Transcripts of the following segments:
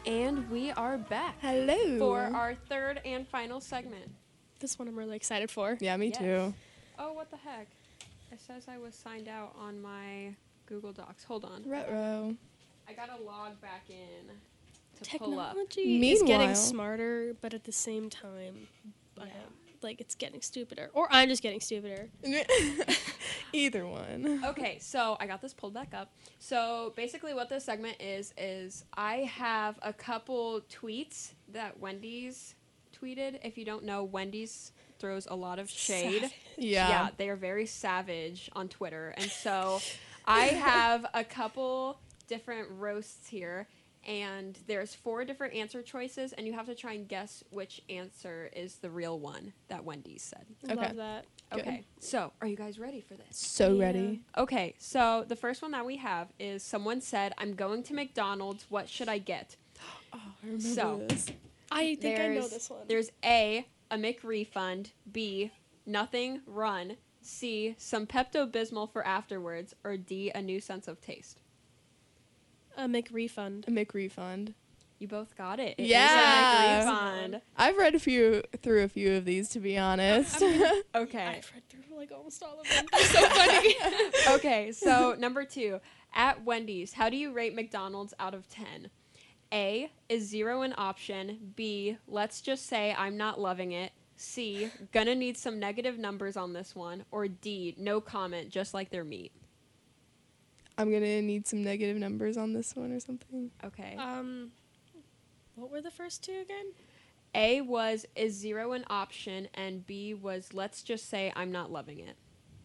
And we are back Hello. for our third and final segment. This one I'm really excited for. Yeah, me Yes. too. Oh, what the heck? It says I was signed out on my Google Docs. Hold on. Ruh-roh. I gotta log back in to pull up. Technology is getting Meanwhile- smarter, but at the same time, Yeah. it's getting stupider. Or I'm just getting stupider. Either one. Okay, so I got this pulled back up. So basically what this segment is I have a couple tweets that Wendy's tweeted. If you don't know, Wendy's throws a lot of shade. Yeah. They are very savage on Twitter. And so I have a couple different roasts here. And there's 4 different answer choices, and you have to try and guess which answer is the real one that Wendy's said. I Okay. love that. Good. Okay, so are you guys ready for this? So Yeah. ready. Okay, so the first one that we have is someone said, I'm going to McDonald's, what should I get? Oh, I remember So- this. I think I know There's- this one. There's A, a McRefund, B, nothing, run, C, some Pepto-Bismol for afterwards, or D, a new sense of taste. A McRefund. A McRefund. You both got it. It is Yeah. a McRefund. I've read through a few of these, to be honest. Okay. I've read through almost all of them. They're so funny. Okay, so number 2. At Wendy's, how do you rate McDonald's out of 10? A, is 0 an option? B, let's just say I'm not loving it. C, gonna need some negative numbers on this one. Or D, no comment, just like their meat. I'm going to need some negative numbers on this one or something. Okay. What were the first two again? A was, is 0 an option? And B was, let's just say I'm not loving it.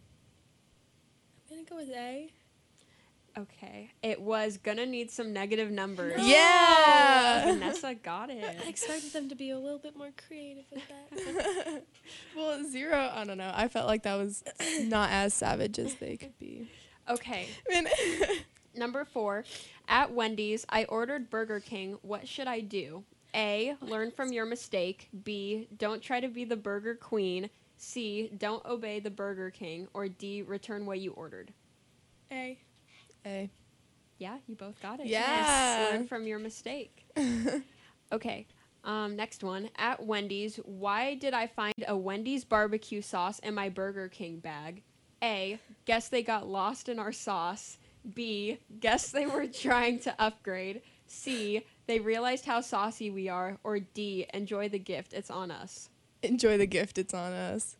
I'm gonna go with A. Okay. It was gonna need some negative numbers. No. Yeah. Vanessa got I it. expected them to be a little bit more creative with that. Well, 0, I don't know. I felt like that was not as savage as they could be. Okay. I mean, Number 4, at Wendy's, I ordered Burger King. What should I do? A, learn from your mistake. B, don't try to be the burger queen. C, don't obey the Burger King. Or D, return what you ordered. A. A. Yeah, you both got it. Yeah. Learn from your mistake. Okay. Next one. At Wendy's, why did I find a Wendy's barbecue sauce in my Burger King bag? A, guess they got lost in our sauce. B, guess they were trying to upgrade. C, they realized how saucy we are. Or D, enjoy the gift, it's on us. Enjoy the gift, it's on us.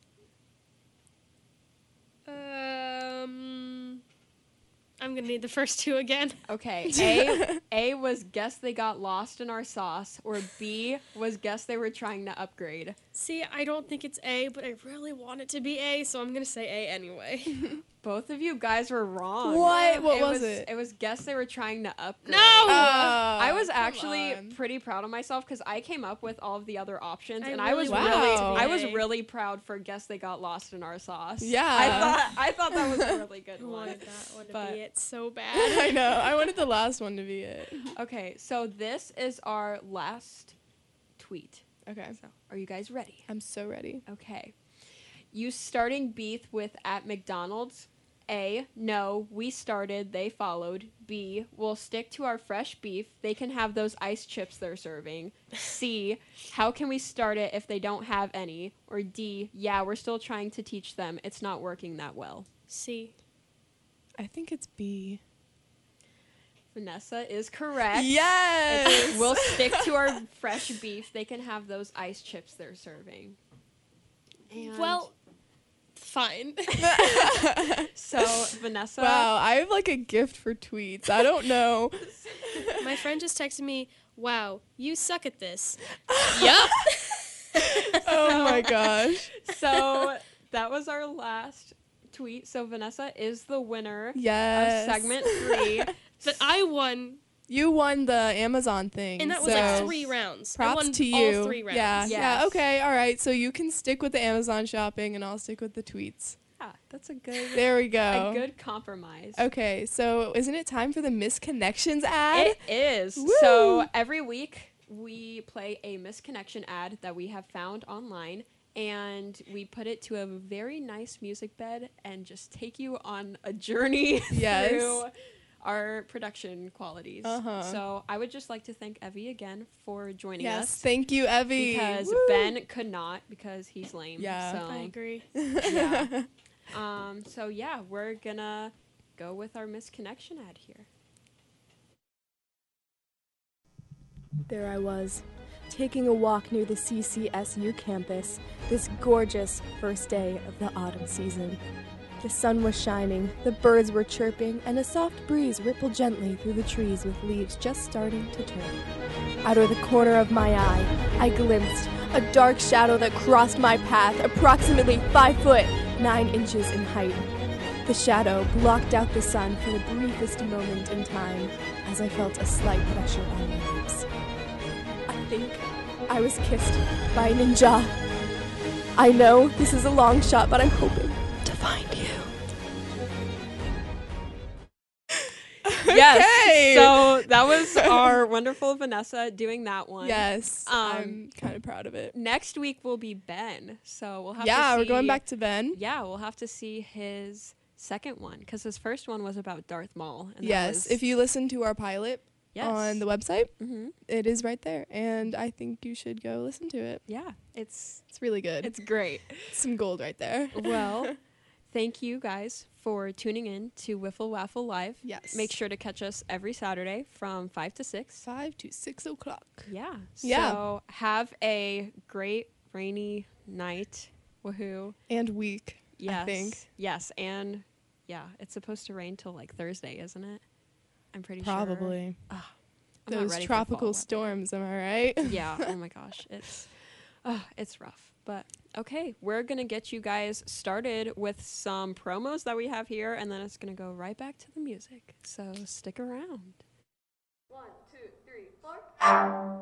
I'm gonna need the first two again. Okay, A was guess they got lost in our sauce. Or B was guess they were trying to upgrade. See, I don't think it's A, but I really want it to be A, so I'm gonna say A anyway. Both of you guys were wrong. What? What was it? It was guess they were trying to upgrade. No! I was come actually on. pretty proud of myself because I came up with all of the other options, I and really wanted it to be I was A. really proud for guess they got lost in our sauce. Yeah. I thought that was a really good I one. wanted that one to But- be it so bad. I know. I wanted the last one to be it. Okay, so this is our last tweet. Okay. So, are you guys ready? I'm so ready. Okay. You starting beef with at McDonald's? A, no, we started, they followed. B, we'll stick to our fresh beef. They can have those ice chips they're serving. C, how can we start it if they don't have any? Or D, yeah, we're still trying to teach them. It's not working that well. C. I think it's B. Vanessa is correct. Yes. We'll stick to our fresh beef. They can have those ice chips they're serving. And Well, fine. so Vanessa. Wow, I have like a gift for tweets. I don't know. My friend just texted me, wow, you suck at this. Yup. Oh my gosh. So that was our last tweet. So Vanessa is the winner Yes. of segment 3. But I won, You won the Amazon thing. and that was so like 3 rounds. I Props won to you. all 3 rounds. Yeah. Yes. Yeah. Okay. All right. So you can stick with the Amazon shopping, and I'll stick with the tweets. Yeah, that's a good There we go. a good compromise. Okay. So isn't it time for the Misconnections ad? It is. Woo! So every week we play a misconnection ad that we have found online, and we put it to a very nice music bed and just take you on a journey Yes. through our production qualities. Uh-huh. So I would just like to thank Evie again for joining Yes, us. thank you, Evie. Because Woo! Ben could not because he's lame. Yeah. So, I agree. yeah. So yeah, we're gonna go with our misconnection ad here. There I was, taking a walk near the CCSU campus, this gorgeous first day of the autumn season. The sun was shining, the birds were chirping, and a soft breeze rippled gently through the trees with leaves just starting to turn. Out of the corner of my eye, I glimpsed a dark shadow that crossed my path, approximately 5 foot 9 inches in height. The shadow blocked out the sun for the briefest moment in time as I felt a slight pressure on my lips. I think I was kissed by a ninja. I know this is a long shot, but I'm hoping to find you. Yes. Okay. So that was our wonderful Vanessa doing that one. Yes, I'm kind of proud of it. Next week will be Ben. So we'll have to Yeah, see. we're going back to Ben. Yeah, we'll have to see his second one because his first one was about Darth Maul. And Yes, if you listen to our pilot on the website, Mm-hmm. it is right there, and I think you should go listen to it. Yeah, it's really good. It's great. Some gold right there. Well, thank you guys for tuning in to Wiffle Waffle Live. Yes. Make sure to catch us every Saturday from 5 to 6. 5 to 6 o'clock. Yeah. Yeah. So have a great rainy night. Woohoo. And week, Yes. I think. Yes. And yeah, it's supposed to rain till like Thursday, isn't it? I'm pretty Probably. sure. I'm not Those ready for tropical fall weather. storms, am I right? Yeah. Oh my gosh. It's rough. But okay, we're going to get you guys started with some promos that we have here, and then it's going to go right back to the music. So stick around. 1, 2, 3, 4.